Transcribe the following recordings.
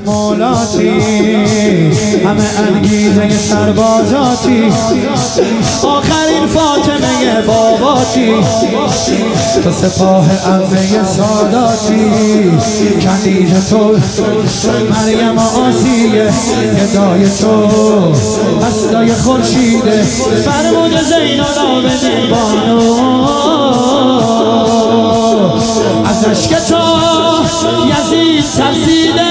مولاتی، همه انگیزه سربازاتی، آخرین فاطمه باباتی، تو سپاه عمه ساداتی، کندیج تو مریم آسیه، گدای تو هستای خورشیده، فرمود زین العابدین بانو، از اشک تو یزید ترسیده،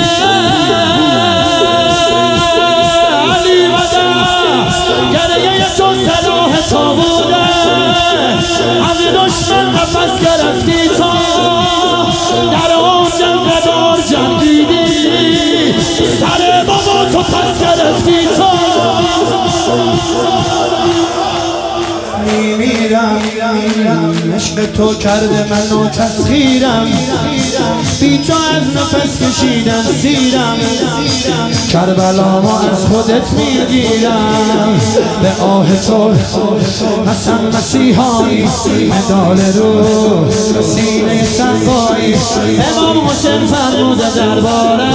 علی ودا گریه تو صلاح تو بوده، همه دشمن قفس گرفتی تو، در آن جنگدار جنگیدی، سر بابا تو پس گرفتی تو. میمیرم عشق تو کرده منو تسخیرم، بی تو از نفس کشیدن سیرم، کربلا ما از خودت میگیرم، به آه تو حسن مسیحایی، مدال رو سینه صفایی، امام حسین فرموده دربارم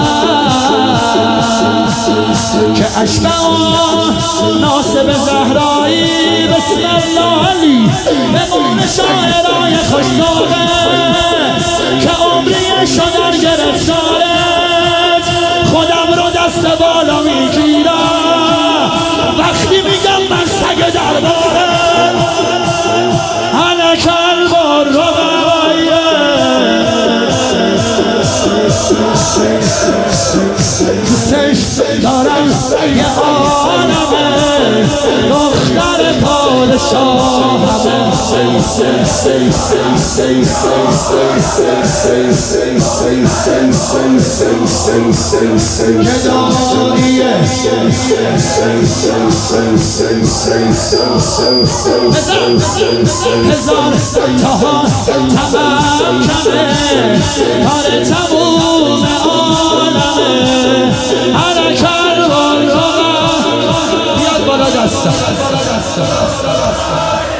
که اشبه ناصب زهرایی، بسم الله علی بمون شاعرای خوشناغه که عمری شدن گرفتارت، خودم رو دست بالا میگیرم وقتی میگم من سگ درباره، هنکل بار رقایه دوستش دارم یه عالمه، دختر پادشاهمه، گداییه هزار تاها تمام کمه، کار تموم عالمه، هنکل بار رقا، بیاد بالا دستا